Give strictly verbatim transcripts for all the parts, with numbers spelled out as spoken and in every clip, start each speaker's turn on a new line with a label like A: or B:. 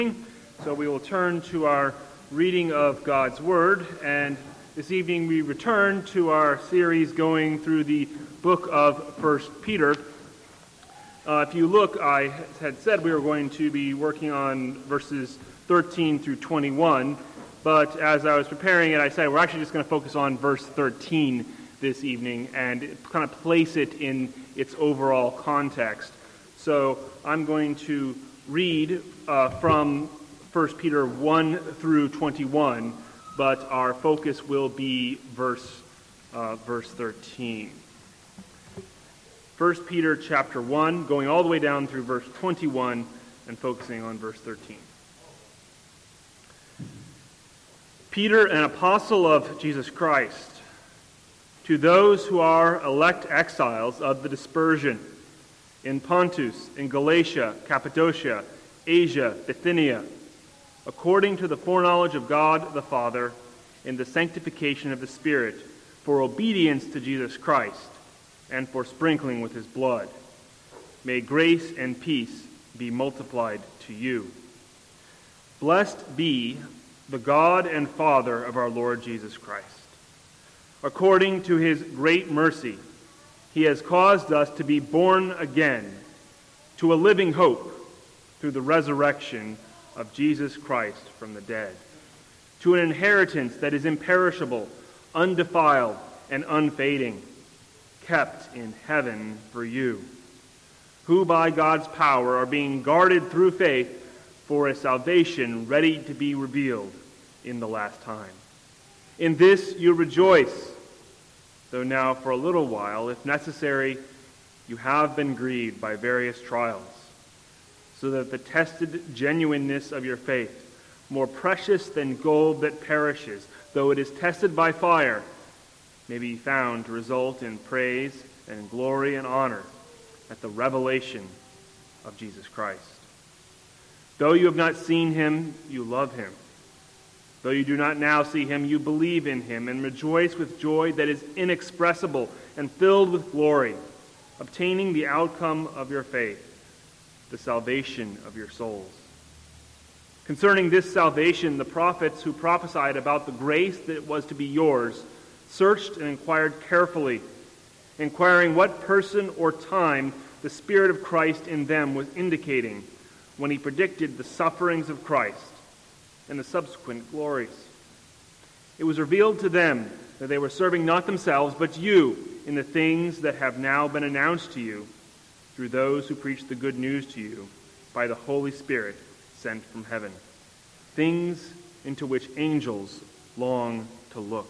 A: So we will turn to our reading of God's Word, and this evening we return to our series going through the book of First Peter. Uh, if you look, I had said we were going to be working on verses thirteen through twenty-one, but as I was preparing it, I said we're actually just going to focus on verse thirteen this evening and kind of place it in its overall context. So I'm going to read uh, from First Peter one through twenty-one, but our focus will be verse uh, verse thirteen. First Peter chapter one, going all the way down through verse twenty-one and focusing on verse thirteen. Peter, an apostle of Jesus Christ, to those who are elect exiles of the dispersion in Pontus, in Galatia, Cappadocia, Asia, Bithynia, according to the foreknowledge of God the Father, in the sanctification of the Spirit, for obedience to Jesus Christ, and for sprinkling with his blood. May grace and peace be multiplied to you. Blessed be the God and Father of our Lord Jesus Christ. According to his great mercy, he has caused us to be born again to a living hope through the resurrection of Jesus Christ from the dead, to an inheritance that is imperishable, undefiled, and unfading, kept in heaven for you, who by God's power are being guarded through faith for a salvation ready to be revealed in the last time. In this you rejoice, though now for a little while, if necessary, you have been grieved by various trials, so that the tested genuineness of your faith, more precious than gold that perishes, though it is tested by fire, may be found to result in praise and glory and honor at the revelation of Jesus Christ. Though you have not seen him, you love him. Though you do not now see him, you believe in him and rejoice with joy that is inexpressible and filled with glory, obtaining the outcome of your faith, the salvation of your souls. Concerning this salvation, the prophets who prophesied about the grace that was to be yours searched and inquired carefully, inquiring what person or time the Spirit of Christ in them was indicating when he predicted the sufferings of Christ and the subsequent glories. It was revealed to them that they were serving not themselves, but you in the things that have now been announced to you through those who preach the good news to you by the Holy Spirit sent from heaven, things into which angels long to look.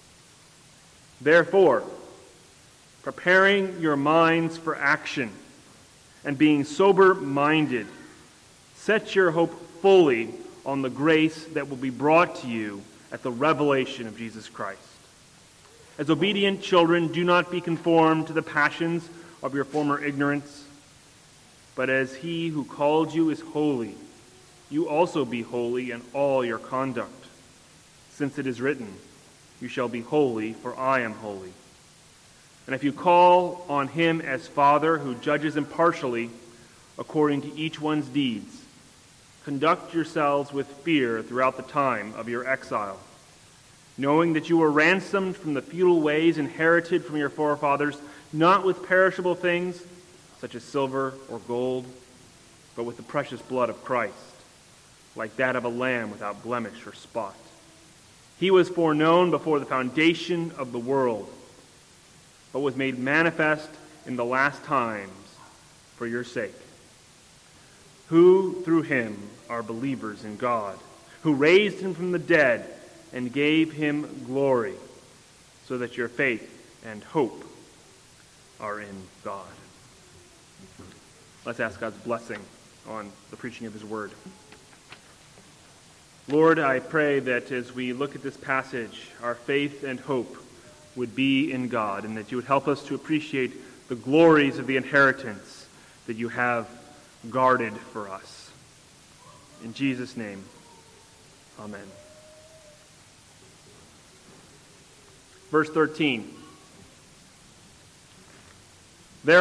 A: Therefore, preparing your minds for action and being sober-minded, set your hope fully on the grace that will be brought to you at the revelation of Jesus Christ. As obedient children, do not be conformed to the passions of your former ignorance, but as he who called you is holy, you also be holy in all your conduct, since it is written, you shall be holy, for I am holy. And if you call on him as Father who judges impartially according to each one's deeds, conduct yourselves with fear throughout the time of your exile, knowing that you were ransomed from the futile ways inherited from your forefathers, not with perishable things, such as silver or gold, but with the precious blood of Christ, like that of a lamb without blemish or spot. He was foreknown before the foundation of the world, but was made manifest in the last times for your sake, who through him are believers in God, who raised him from the dead and gave him glory, so that your faith and hope are in God. Let's ask God's blessing on the preaching of his word. Lord, I pray that as we look at this passage, our faith and hope would be in God, and that you would help us to appreciate the glories of the inheritance that you have guarded for us. In Jesus' name, amen. Verse thirteen.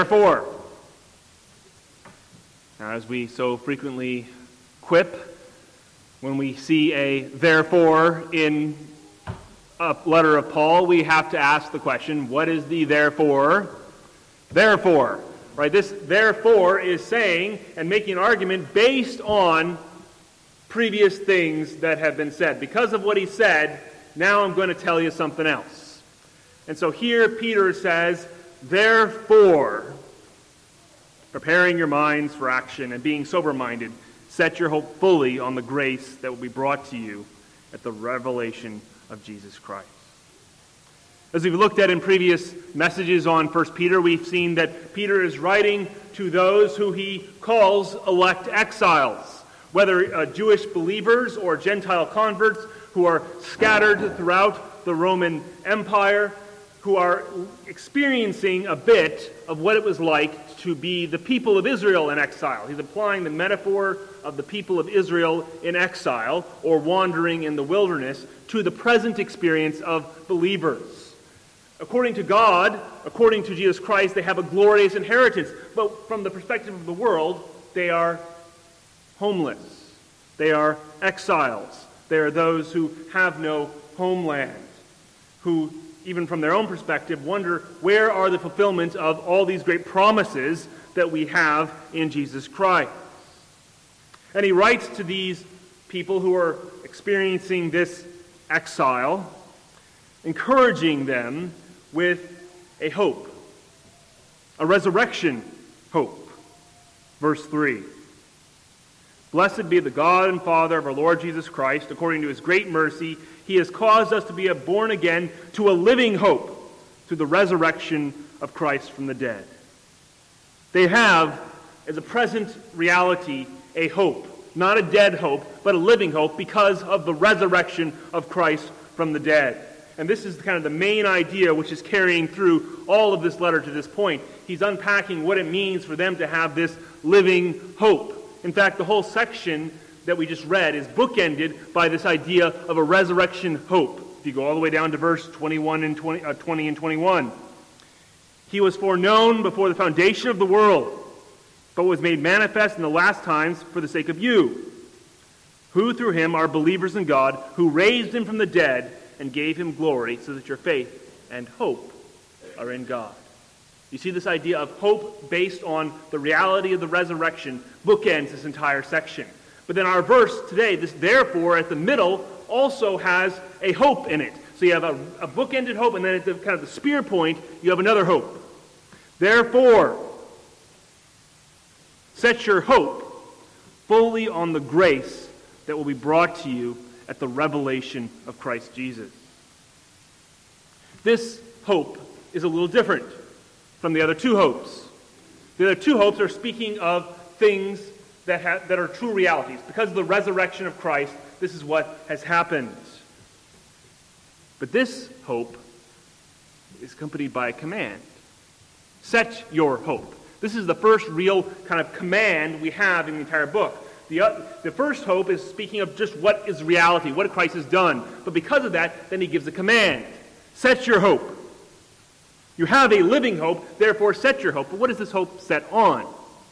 A: Therefore, now as we so frequently quip, When we see a therefore in a letter of Paul, we have to ask the question, what is the therefore? Therefore, right? This therefore is saying and making an argument based on previous things that have been said. Because of what he said, now I'm going to tell you something else. And so here Peter says, therefore, preparing your minds for action and being sober-minded, set your hope fully on the grace that will be brought to you at the revelation of Jesus Christ. As we've looked at in previous messages on First Peter, we've seen that Peter is writing to those who he calls elect exiles, whether uh, Jewish believers or Gentile converts who are scattered throughout the Roman Empire, who are experiencing a bit of what it was like to be the people of Israel in exile. He's applying the metaphor of the people of Israel in exile or wandering in the wilderness to the present experience of believers. According to God, according to Jesus Christ, they have a glorious inheritance. But from the perspective of the world, they are homeless. They are exiles. They are those who have no homeland, who, even from their own perspective, wonder where are the fulfillment of all these great promises that we have in Jesus Christ. And he writes to these people who are experiencing this exile, encouraging them with a hope, a resurrection hope. Verse three. Blessed be the God and Father of our Lord Jesus Christ. According to his great mercy, he has caused us to be born again to a living hope through the resurrection of Christ from the dead. They have, as a present reality, a hope. Not a dead hope, but a living hope because of the resurrection of Christ from the dead. And this is kind of the main idea which is carrying through all of this letter to this point. He's unpacking what it means for them to have this living hope. In fact, the whole section that we just read is bookended by this idea of a resurrection hope. If you go all the way down to verse twenty-one and twenty, uh, twenty and twenty-one. He was foreknown before the foundation of the world, but was made manifest in the last times for the sake of you, who through him are believers in God, who raised him from the dead and gave him glory, so that your faith and hope are in God. You see, this idea of hope based on the reality of the resurrection bookends this entire section. But then our verse today, this therefore at the middle, also has a hope in it. So you have a, a bookended hope, and then at the kind of the spear point, you have another hope. Therefore, set your hope fully on the grace that will be brought to you at the revelation of Christ Jesus. This hope is a little different from the other two hopes. The other two hopes are speaking of things that ha- that are true realities. Because of the resurrection of Christ, this is what has happened. But this hope is accompanied by a command. Set your hope. This is the first real kind of command we have in the entire book. The, uh, the first hope is speaking of just what is reality, what Christ has done. But because of that, then he gives a command. Set your hope. You have a living hope, therefore set your hope. But what is this hope set on?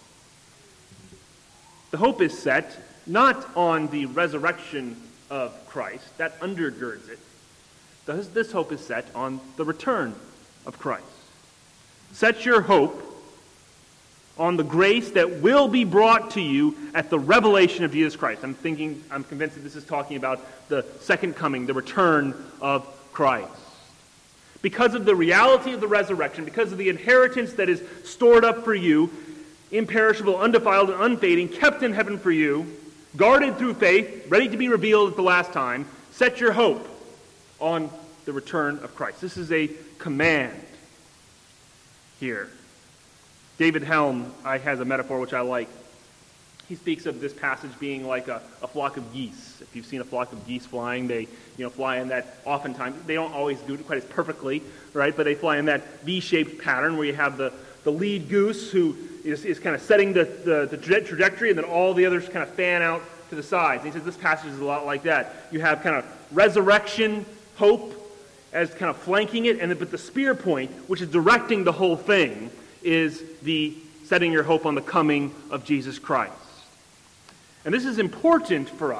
A: The hope is set not on the resurrection of Christ. That undergirds it. This, this hope is set on the return of Christ. Set your hope on the grace that will be brought to you at the revelation of Jesus Christ. I'm thinking, I'm convinced that this is talking about the second coming, the return of Christ. Because of the reality of the resurrection, because of the inheritance that is stored up for you, imperishable, undefiled, and unfading, kept in heaven for you, guarded through faith, ready to be revealed at the last time, set your hope on the return of Christ. This is a command here. David Helm I, has a metaphor which I like. He speaks of this passage being like a, a flock of geese. If you've seen a flock of geese flying, they you know fly in that oftentimes, they don't always do it quite as perfectly, right? But they fly in that V-shaped pattern where you have the, the lead goose who is, is kind of setting the, the, the trajectory, and then all the others kind of fan out to the sides. And he says this passage is a lot like that. You have kind of resurrection, hope, as kind of flanking it, and then, but the spear point, which is directing the whole thing, is the setting your hope on the coming of Jesus Christ. And this is important for us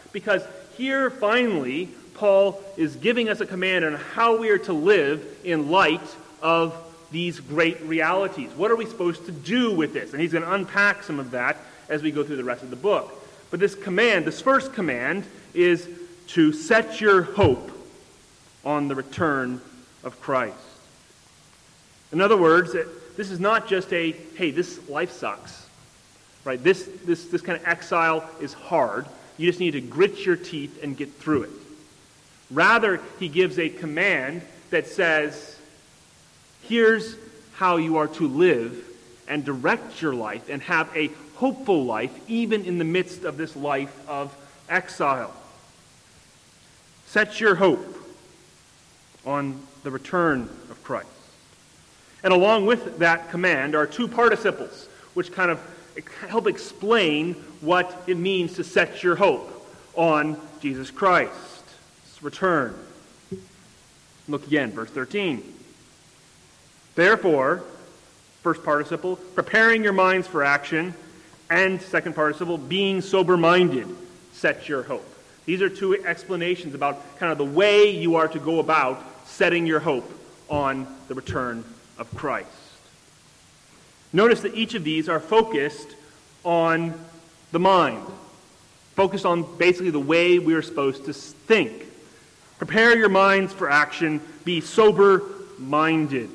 A: Because here, finally, Paul is giving us a command on how we are to live in light of these great realities. What are we supposed to do with this? And he's going to unpack some of that as we go through the rest of the book. But this command, this first command, is to set your hope on the return of Christ. In other words, this is not just a, hey, this life sucks. Right? This, this, this kind of exile is hard. You just need to grit your teeth and get through it. Rather, he gives a command that says, here's how you are to live and direct your life and have a hopeful life even in the midst of this life of exile. Set your hope on the return of Christ. And along with that command are two participles, which kind of help explain what it means to set your hope on Jesus Christ's return. Look again, verse thirteen. Therefore, first participle, preparing your minds for action, and second participle, being sober-minded, set your hope. These are two explanations about kind of the way you are to go about setting your hope on the return of Christ. Notice that each of these are focused on the mind, focused on basically the way we are supposed to think. Prepare your minds for action, be sober-minded.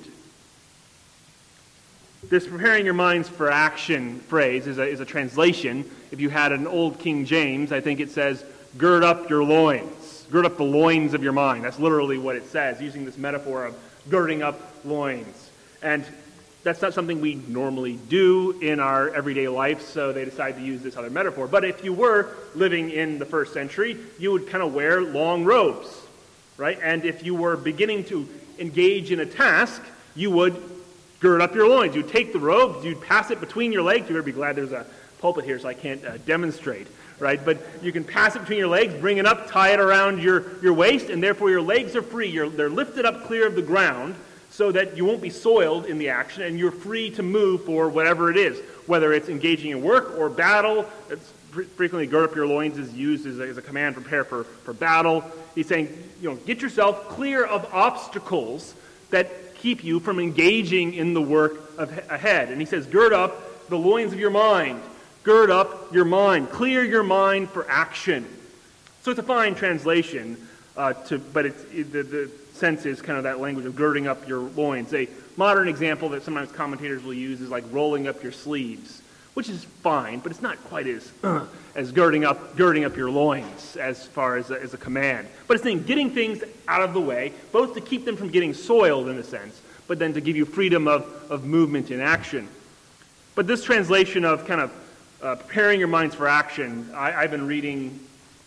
A: This preparing your minds for action phrase is a, is a translation. If you had an old King James, I think it says, gird up your loins. Gird up the loins of your mind. That's literally what it says, using this metaphor of girding up loins. And that's not something we normally do in our everyday life, so they decided to use this other metaphor. But if you were living in the first century, you would kind of wear long robes, right? And if you were beginning to engage in a task, you would gird up your loins. You'd take the robe, you'd pass it between your legs. You're going to be glad there's a pulpit here so I can't uh, demonstrate, right? But you can pass it between your legs, bring it up, tie it around your, your waist, and therefore your legs are free. You're, they're lifted up clear of the ground so that you won't be soiled in the action, and you're free to move for whatever it is, whether it's engaging in work or battle. It's frequently gird up your loins is used as a, as a command, prepare for, for battle. He's saying, you know, get yourself clear of obstacles that keep you from engaging in the work of, ahead. And he says, gird up the loins of your mind. Gird up your mind. Clear your mind for action. So it's a fine translation, uh, to, but it's, it, the, the sense is kind of that language of girding up your loins. A modern example that sometimes commentators will use is like rolling up your sleeves, which is fine, but it's not quite as uh, as girding up girding up your loins as far as a, as a command. But it's saying getting things out of the way, both to keep them from getting soiled in a sense, but then to give you freedom of, of movement and action. But this translation of kind of uh, preparing your minds for action, I, I've been reading,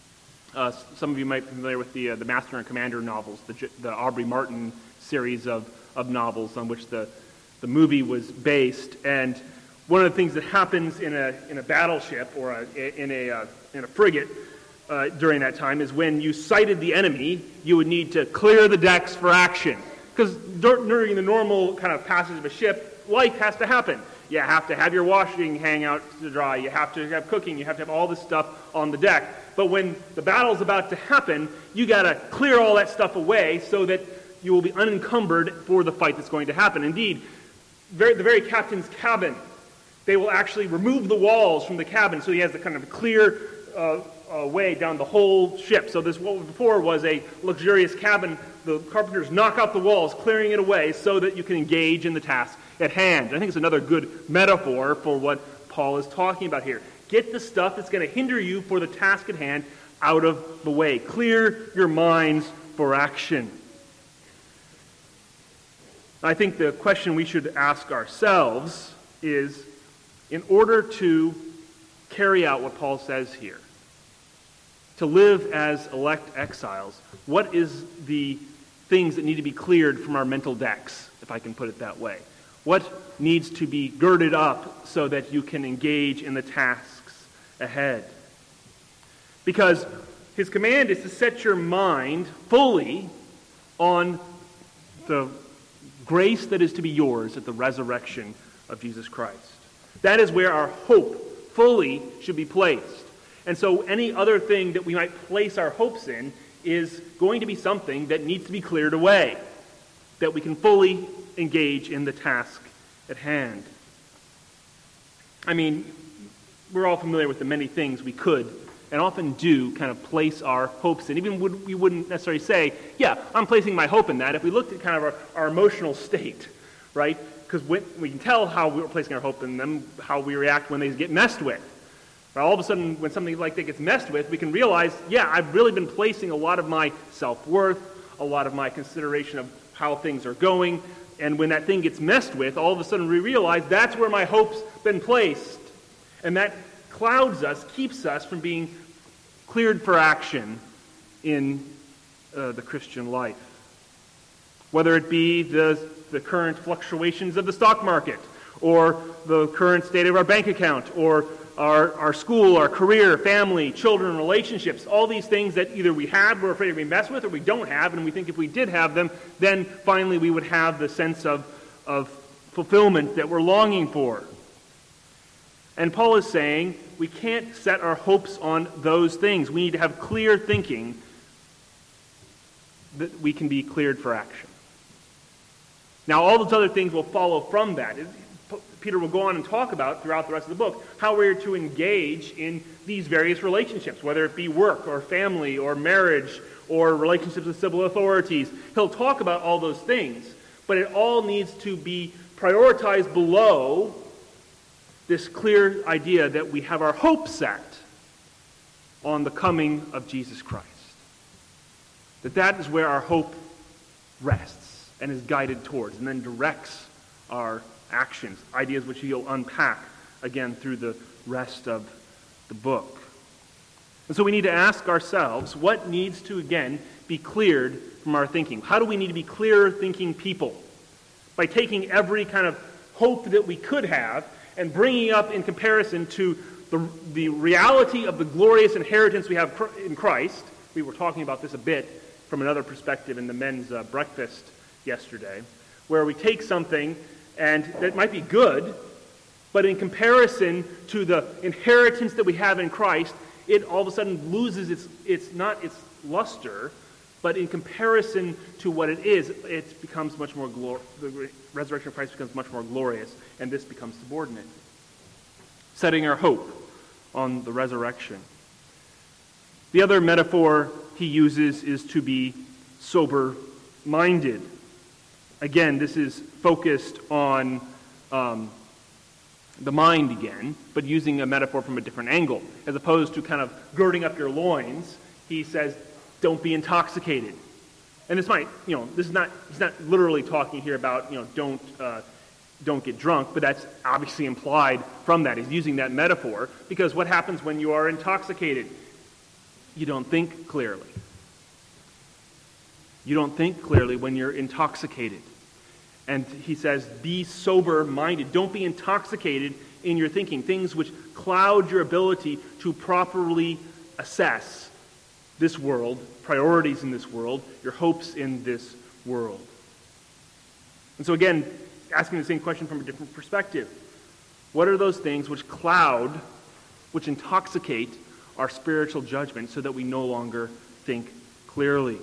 A: uh, some of you might be familiar with the uh, the Master and Commander novels, the, the Aubrey Martin series of, of novels on which the, the movie was based. And one of the things that happens in a in a battleship or a, in a uh, in a frigate uh, during that time is when you sighted the enemy, you would need to clear the decks for action. Because during the normal kind of passage of a ship, life has to happen. You have to have your washing hang out to dry. You have to have cooking. You have to have all this stuff on the deck. But when the battle's about to happen, you got to clear all that stuff away so that you will be unencumbered for the fight that's going to happen. Indeed, very, the very captain's cabin, they will actually remove the walls from the cabin so he has the kind of clear uh, uh, way down the whole ship. So this, what before was a luxurious cabin, the carpenters knock out the walls, clearing it away so that you can engage in the task at hand. I think it's another good metaphor for what Paul is talking about here. Get the stuff that's going to hinder you for the task at hand out of the way. Clear your minds for action. I think the question we should ask ourselves is, in order to carry out what Paul says here, to live as elect exiles, what is the things that need to be cleared from our mental decks, if I can put it that way? What needs to be girded up so that you can engage in the tasks ahead? Because his command is to set your mind fully on the grace that is to be yours at the resurrection of Jesus Christ. That is where our hope fully should be placed. And so any other thing that we might place our hopes in is going to be something that needs to be cleared away, that we can fully engage in the task at hand. I mean, we're all familiar with the many things we could and often do kind of place our hopes in. Even would, we wouldn't necessarily say, yeah, I'm placing my hope in that. If we looked at kind of our, our emotional state, right? Because we, we can tell how we're placing our hope in them, how we react when they get messed with. But all of a sudden, when something like that gets messed with, we can realize, yeah, I've really been placing a lot of my self-worth, a lot of my consideration of how things are going, and when that thing gets messed with, all of a sudden we realize that's where my hope's been placed. And that clouds us, keeps us from being cleared for action in uh, the Christian life. Whether it be the, the current fluctuations of the stock market, or the current state of our bank account, or our, our school, our career, family, children, relationships, all these things that either we have, we're afraid to be messed with, or we don't have, and we think if we did have them, then finally we would have the sense of, of fulfillment that we're longing for. And Paul is saying we can't set our hopes on those things. We need to have clear thinking that we can be cleared for action. Now, all those other things will follow from that. Peter will go on and talk about, throughout the rest of the book, how we're to engage in these various relationships, whether it be work or family or marriage or relationships with civil authorities. He'll talk about all those things, but it all needs to be prioritized below this clear idea that we have our hope set on the coming of Jesus Christ. That that is where our hope rests and is guided towards, and then directs our actions, ideas which he'll unpack again through the rest of the book. And so we need to ask ourselves, what needs to again be cleared from our thinking? How do we need to be clearer thinking people? By taking every kind of hope that we could have and bringing up in comparison to the, the reality of the glorious inheritance we have in Christ. We were talking about this a bit from another perspective in the men's uh, breakfast yesterday, where we take something and that might be good, but in comparison to the inheritance that we have in Christ, it all of a sudden loses its, its not its luster, but in comparison to what it is, it becomes much more glor- the resurrection of Christ becomes much more glorious, and this becomes subordinate. Setting our hope on the resurrection. The other metaphor he uses is to be sober-minded. Again, this is focused on um, the mind again, but using a metaphor from a different angle. As opposed to kind of girding up your loins, he says, don't be intoxicated. And this might, you know, this is not, he's not literally talking here about, you know, don't, uh, don't get drunk, but that's obviously implied from that. He's using that metaphor because what happens when you are intoxicated? You don't think clearly. You don't think clearly when you're intoxicated. And he says, be sober-minded. Don't be intoxicated in your thinking. Things which cloud your ability to properly assess this world, priorities in this world, your hopes in this world. And so again, asking the same question from a different perspective. What are those things which cloud, which intoxicate our spiritual judgment so that we no longer think clearly?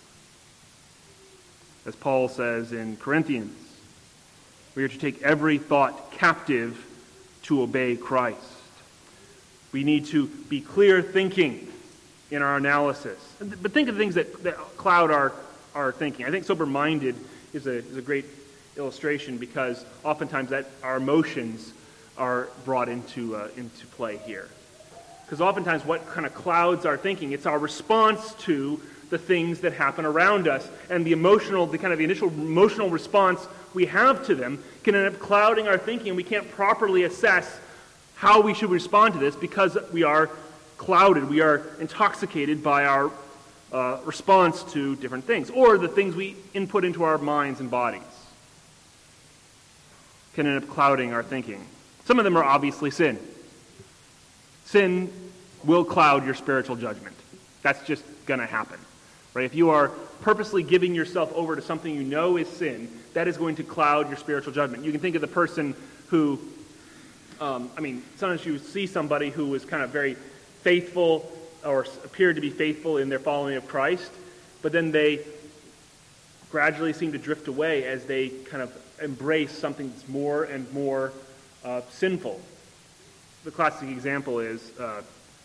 A: As Paul says in Corinthians, we are to take every thought captive to obey Christ. We need to be clear thinking in our analysis. But think of things that, that cloud our, our thinking. I think sober-minded is a, is a great illustration because oftentimes that our emotions are brought into, uh, into play here. Because oftentimes what kind of clouds our thinking, it's our response to the things that happen around us, and the emotional, the kind of the initial emotional response we have to them can end up clouding our thinking. We can't properly assess how we should respond to this because we are clouded, we are intoxicated by our uh, response to different things, or the things we input into our minds and bodies can end up clouding our thinking. Some of them are obviously sin. Sin will cloud your spiritual judgment. That's just going to happen. Right? If you are purposely giving yourself over to something you know is sin, that is going to cloud your spiritual judgment. You can think of the person who, um, I mean, sometimes you see somebody who is kind of very faithful or appear to be faithful in their following of Christ, but then they gradually seem to drift away as they kind of embrace something that's more and more uh, sinful. The classic example is uh,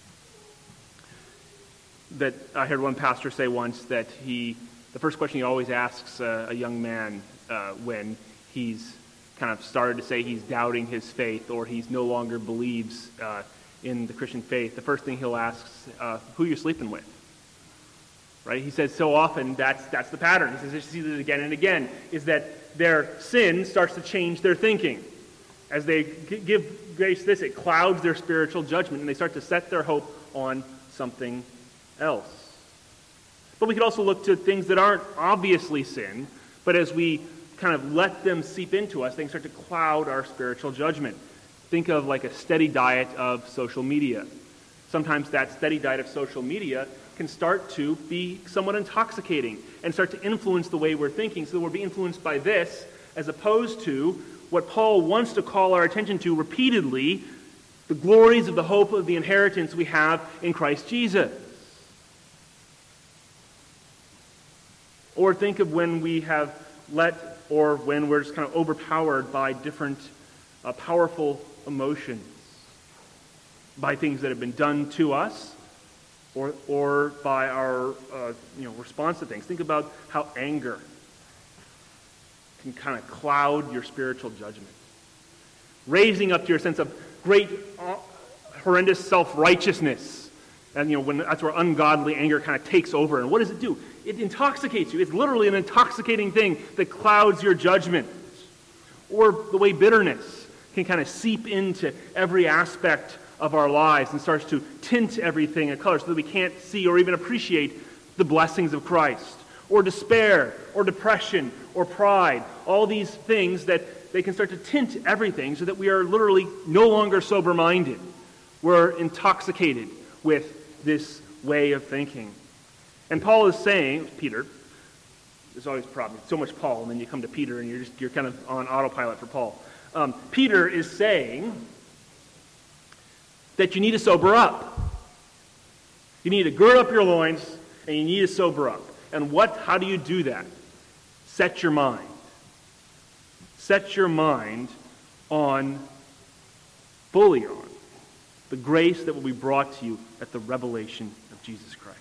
A: that I heard one pastor say once that he, the first question he always asks uh, a young man uh, when he's kind of started to say he's doubting his faith or he's no longer believes uh, in the Christian faith, the first thing he'll ask is, uh, who you're sleeping with. Right? He says so often that's that's the pattern. He says he sees it again and again, is that their sin starts to change their thinking. As they g- give grace this, it clouds their spiritual judgment, and they start to set their hope on something else. But we could also look to things that aren't obviously sin, but as we kind of let them seep into us, they can start to cloud our spiritual judgment. Think of like a steady diet of social media. Sometimes that steady diet of social media can start to be somewhat intoxicating and start to influence the way we're thinking, so that we're being influenced by this as opposed to what Paul wants to call our attention to repeatedly, the glories of the hope of the inheritance we have in Christ Jesus. Or think of when we have let, or when we're just kind of overpowered by different uh, powerful emotions, by things that have been done to us, or or by our uh, you know response to things. Think about how anger can kind of cloud your spiritual judgment, raising up to your sense of great, uh, horrendous self-righteousness, and you know when that's where ungodly anger kind of takes over. And what does it do? It intoxicates you. It's literally an intoxicating thing that clouds your judgment. Or the way bitterness can kind of seep into every aspect of our lives and starts to tint everything a color so that we can't see or even appreciate the blessings of Christ. Or despair, or depression, or pride. All these things that they can start to tint everything so that we are literally no longer sober-minded. We're intoxicated with this way of thinking. And Paul is saying, Peter, there's always a problem. So much Paul, and then you come to Peter and you're just you're kind of on autopilot for Paul. Um, Peter is saying that you need to sober up. You need to gird up your loins, and you need to sober up. And what? How do you do that? Set your mind. Set your mind on, fully on, the grace that will be brought to you at the revelation of Jesus Christ.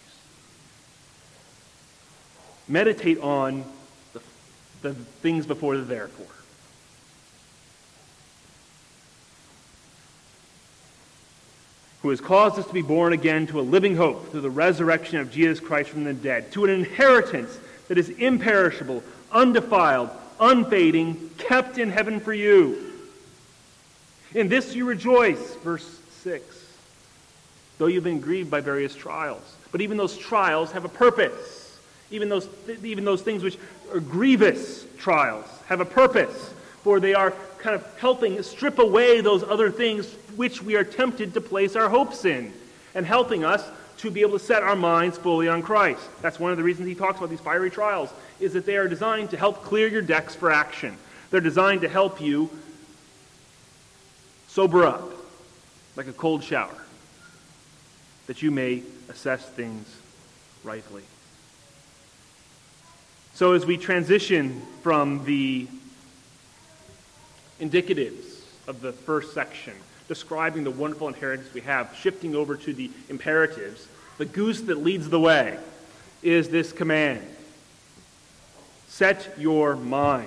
A: Meditate on the, the things before the therefore. Who has caused us to be born again to a living hope through the resurrection of Jesus Christ from the dead, to an inheritance that is imperishable, undefiled, unfading, kept in heaven for you. In this you rejoice, verse six, though you've been grieved by various trials. But even those trials have a purpose. Even those, even those things which are grievous trials have a purpose, for they are kind of helping strip away those other things which we are tempted to place our hopes in, and helping us to be able to set our minds fully on Christ. That's one of the reasons he talks about these fiery trials, is that they are designed to help clear your decks for action. They're designed to help you sober up, like a cold shower, that you may assess things rightly. So as we transition from the indicatives of the first section, describing the wonderful inheritance we have, shifting over to the imperatives, the goose that leads the way is this command. Set your mind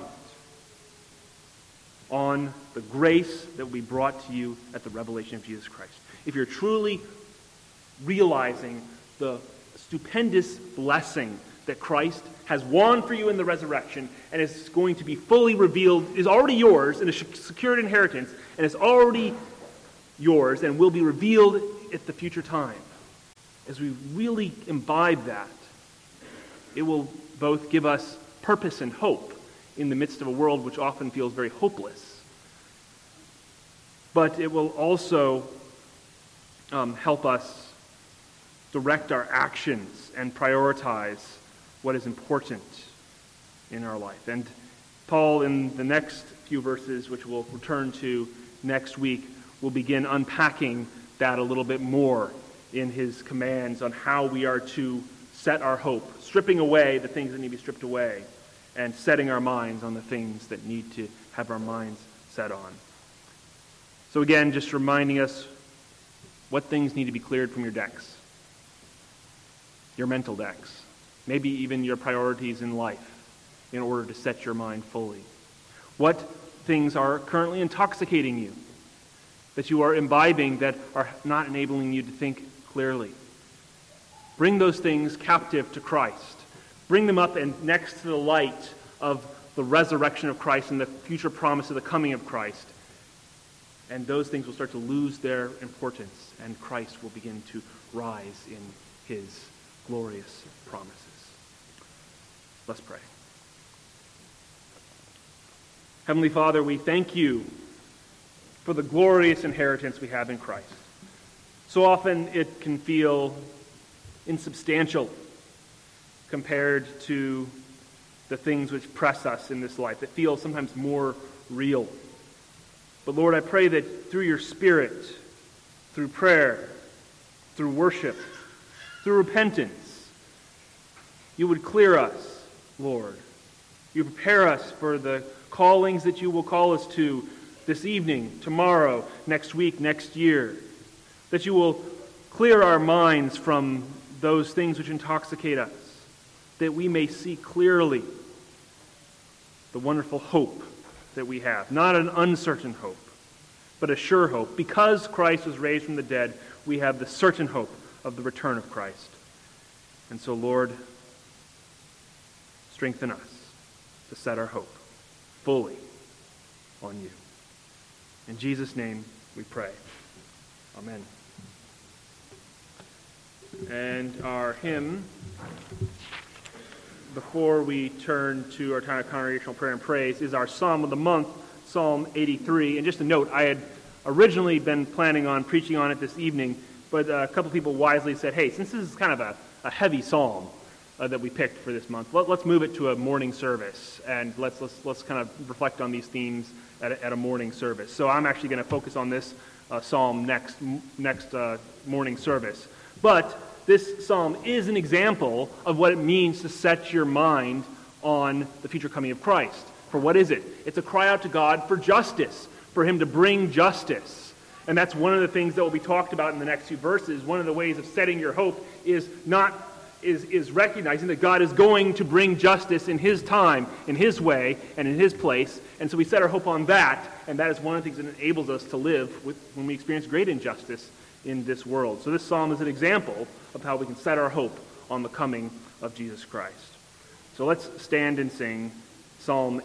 A: on the grace that will be brought to you at the revelation of Jesus Christ. If you're truly realizing the stupendous blessing that Christ has won for you in the resurrection and is going to be fully revealed, is already yours in a secured inheritance, and is already yours and will be revealed at the future time. As we really imbibe that, it will both give us purpose and hope in the midst of a world which often feels very hopeless. But it will also um, help us direct our actions and prioritize what is important in our life. And Paul, in the next few verses, which we'll return to next week, will begin unpacking that a little bit more in his commands on how we are to set our hope, stripping away the things that need to be stripped away, and setting our minds on the things that need to have our minds set on. So again, just reminding us what things need to be cleared from your decks, your mental decks, maybe even your priorities in life in order to set your mind fully. What things are currently intoxicating you, that you are imbibing, that are not enabling you to think clearly. Bring those things captive to Christ. Bring them up and next to the light of the resurrection of Christ and the future promise of the coming of Christ. And those things will start to lose their importance, and Christ will begin to rise in his glorious promises. Let's pray. Heavenly Father, we thank you for the glorious inheritance we have in Christ. So often it can feel insubstantial compared to the things which press us in this life, that feel sometimes more real. But Lord, I pray that through your Spirit, through prayer, through worship, through repentance, you would clear us, Lord. You prepare us for the callings that you will call us to this evening, tomorrow, next week, next year. That you will clear our minds from those things which intoxicate us, that we may see clearly the wonderful hope that we have. Not an uncertain hope, but a sure hope. Because Christ was raised from the dead, we have the certain hope of the return of Christ. And so, Lord, strengthen us to set our hope fully on you. In Jesus' name we pray. Amen. And our hymn, before we turn to our time of congregational prayer and praise, is our Psalm of the Month, Psalm eighty-three. And just a note, I had originally been planning on preaching on it this evening, but a couple people wisely said, hey, since this is kind of a, a heavy psalm uh, that we picked for this month, let, let's move it to a morning service, and let's let's let's kind of reflect on these themes at a, at a morning service. So I'm actually going to focus on this uh, psalm next next uh, morning service. But this psalm is an example of what it means to set your mind on the future coming of Christ. For what is it? It's a cry out to God for justice, for him to bring justice. And that's one of the things that will be talked about in the next few verses. One of the ways of setting your hope is not is, is recognizing that God is going to bring justice in his time, in his way, and in his place. And so we set our hope on that, and that is one of the things that enables us to live with, when we experience great injustice in this world. So this psalm is an example of how we can set our hope on the coming of Jesus Christ. So let's stand and sing Psalm